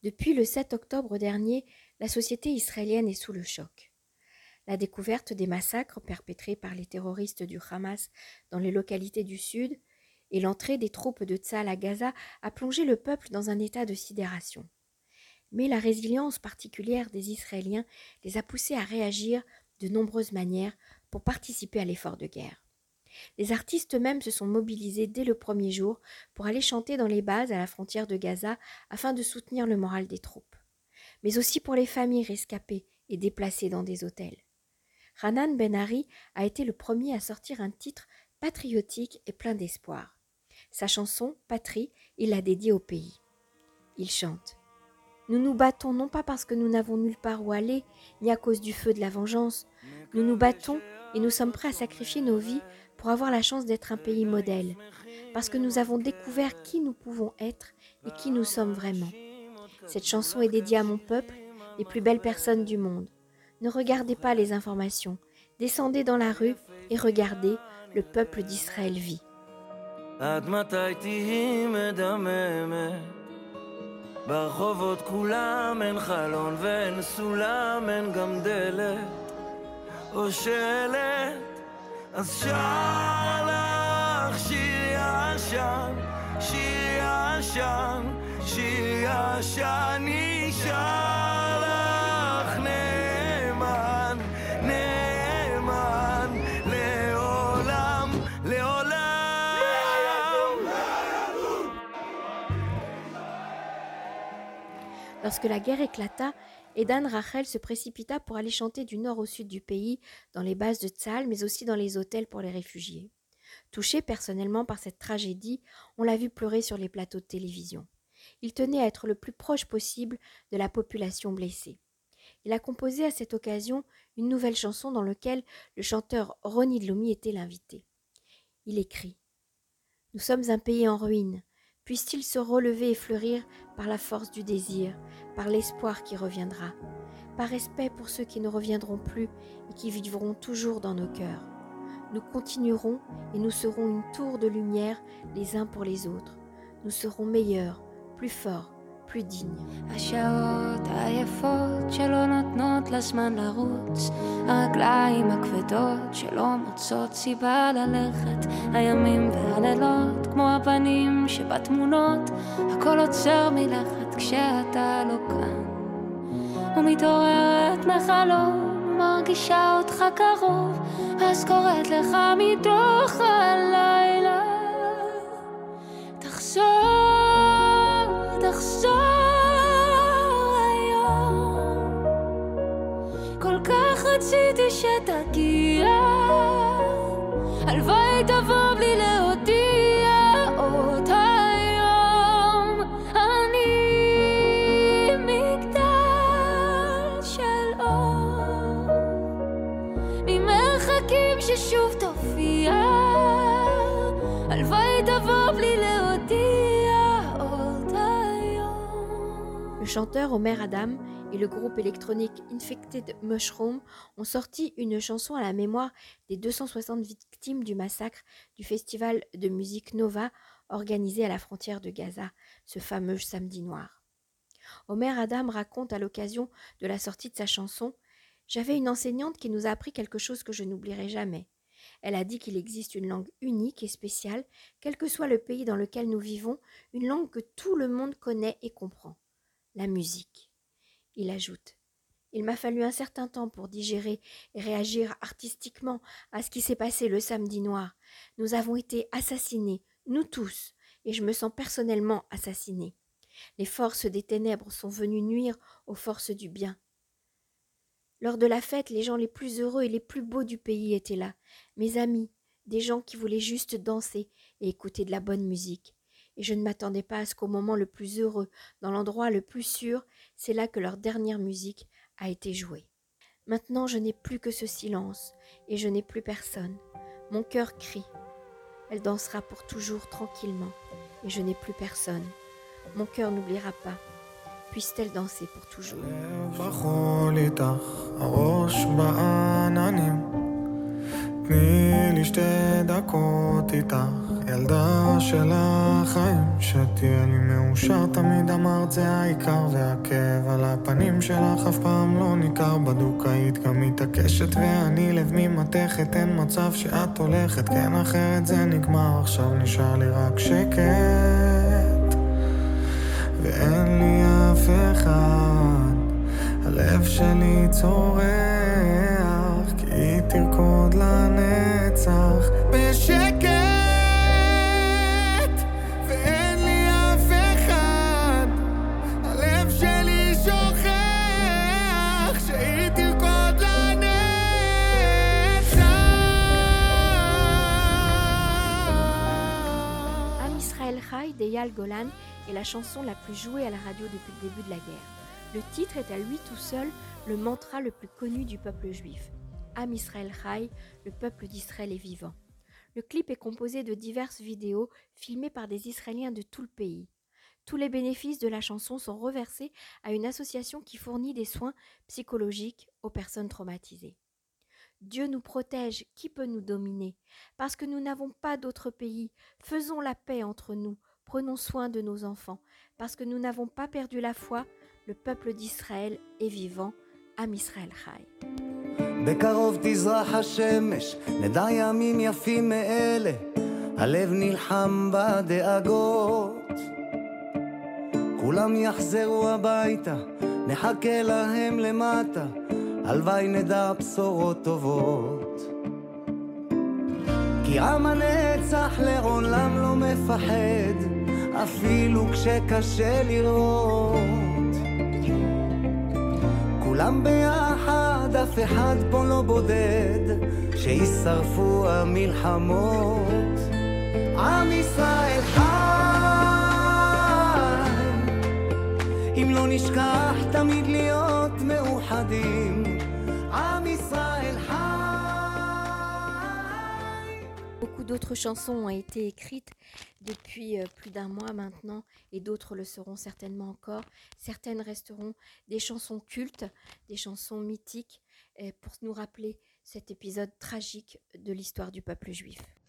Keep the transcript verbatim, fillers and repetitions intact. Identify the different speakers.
Speaker 1: Depuis le sept octobre dernier, la société israélienne est sous le choc. La découverte des massacres perpétrés par les terroristes du Hamas dans les localités du Sud et l'entrée des troupes de Tsahal à Gaza a plongé le peuple dans un état de sidération. Mais la résilience particulière des Israéliens les a poussés à réagir de nombreuses manières pour participer à l'effort de guerre. Les artistes eux-mêmes se sont mobilisés dès le premier jour pour aller chanter dans les bases à la frontière de Gaza afin de soutenir le moral des troupes, mais aussi pour les familles rescapées et déplacées dans des hôtels. Hanan Ben-Ari a été le premier à sortir un titre patriotique et plein d'espoir. Sa chanson « Patrie », il l'a dédiée au pays. Il chante « Nous nous battons non pas parce que nous n'avons nulle part où aller, ni à cause du feu de la vengeance. Nous nous battons et nous sommes prêts à sacrifier nos vies pour avoir la chance d'être un pays modèle, parce que nous avons découvert qui nous pouvons être et qui nous sommes vraiment. Cette chanson est dédiée à mon peuple, les plus belles personnes du monde. Ne regardez pas les informations, descendez dans la rue et regardez, le peuple d'Israël vit.
Speaker 2: ברחובות כולם אין חלון ואין סולם, אין גם דלת או שלט, אז שר לך שיר ישן, שיר ישן, שיר ישן, נשאר לך נאמן, נאמן, לעולם, לעולם.
Speaker 1: Lorsque la guerre éclata, Edan Rachel se précipita pour aller chanter du nord au sud du pays, dans les bases de Tsahal, mais aussi dans les hôtels pour les réfugiés. Touché personnellement par cette tragédie, on l'a vu pleurer sur les plateaux de télévision. Il tenait à être le plus proche possible de la population blessée. Il a composé à cette occasion une nouvelle chanson dans laquelle le chanteur Ronnie Dloumi était l'invité. Il écrit « Nous sommes un pays en ruine. Puisse-t-il se relever et fleurir par la force du désir, par l'espoir qui reviendra, par respect pour ceux qui ne reviendront plus et qui vivront toujours dans nos cœurs. Nous continuerons et nous serons une tour de lumière les uns pour les autres. Nous serons meilleurs, plus forts, plus dignes.
Speaker 3: השעות היפות שלא נותנות לזמן לרוץ, הרגליים הכבדות שלא מוצאות סיבה ללכת, הימים והלילות כמו הפנים שבתמונות, הכל עוצר מלכת כשאתה לא כאן, ומתעוררת מחלום, מרגישה אותך קרוב, אז קוראת לך מתוך הלילה, תחזור, תחזור היום, כל כך רציתי שתגיע, הלוואי תבוא בלי להודיע עוד היום, אני מגדל של אור, ממרחקים ששוב תופיע, הלוואי תבוא בלי להודיע עוד היום.
Speaker 1: Le chanteur Omer Adam et le groupe électronique Infected Mushroom ont sorti une chanson à la mémoire des deux cent soixante victimes du massacre du festival de musique Nova organisé à la frontière de Gaza, ce fameux samedi noir. Omer Adam raconte à l'occasion de la sortie de sa chanson « J'avais une enseignante qui nous a appris quelque chose que je n'oublierai jamais. Elle a dit qu'il existe une langue unique et spéciale, quel que soit le pays dans lequel nous vivons, une langue que tout le monde connaît et comprend. La musique. » Il ajoute « Il m'a fallu un certain temps pour digérer et réagir artistiquement à ce qui s'est passé le samedi noir. Nous avons été assassinés, nous tous, et je me sens personnellement assassiné. Les forces des ténèbres sont venues nuire aux forces du bien. Lors de la fête, les gens les plus heureux et les plus beaux du pays étaient là, mes amis, des gens qui voulaient juste danser et écouter de la bonne musique. Et je ne m'attendais pas à ce qu'au moment le plus heureux, dans l'endroit le plus sûr, c'est là que leur dernière musique a été jouée. Maintenant, je n'ai plus que ce silence, et je n'ai plus personne. Mon cœur crie. Elle dansera pour toujours tranquillement, et je n'ai plus personne. Mon cœur n'oubliera pas. Puisse-t-elle danser pour toujours.
Speaker 4: תני לי שתי דקות איתך, ילדה של החיים, שתהיה לי מאושר, תמיד אמרת זה העיקר, והכאב על הפנים שלך אף פעם לא ניכר, בדוק היית גם מתעקשת ואני לב ממתכת, אין מצב שאת הולכת, כן אחרת זה נגמר, עכשיו נשאר לי רק שקט ואין לי אף אחד, הלב שלי צורח כי היא תרקוד לנצח בשקט ואין לי אף אחד, הלב שלי שוכח שהיא תרקוד לנצח.
Speaker 1: Am Israël Chai d'Eyal Golan est la chanson la plus jouée à la radio depuis le début de la guerre. Le titre est à lui tout seul le mantra le plus connu du peuple juif. Am Israël Chai, le peuple d'Israël est vivant. Le clip est composé de diverses vidéos filmées par des Israéliens de tout le pays. Tous les bénéfices de la chanson sont reversés à une association qui fournit des soins psychologiques aux personnes traumatisées. Dieu nous protège, qui peut nous dominer? Parce que nous n'avons pas d'autre pays, faisons la paix entre nous, prenons soin de nos enfants. Parce que nous n'avons pas perdu la foi, le peuple d'Israël est vivant. Am Israël Chai.
Speaker 2: בקרוב תזרח השמש, נדע ימים יפים מאלה, הלב נלחם בדאגות. כולם יחזרו הביתה, נחכה להם למטה, הלוואי נדע בשורות טובות. כי עם הנצח לעולם לא מפחד, אפילו כשקשה לראות. כולם ביחד, אף אחד פה לא בודד, שישרפו המלחמות. עם ישראל חי, אם לא נשכח תמיד להיות מאוחדים. עם ישראל חי.
Speaker 1: Beaucoup d'autres chansons ont été écrites depuis euh, plus d'un mois maintenant et d'autres le seront certainement encore. Certaines resteront des chansons cultes, des chansons mythiques euh, pour nous rappeler cet épisode tragique de l'histoire du peuple juif.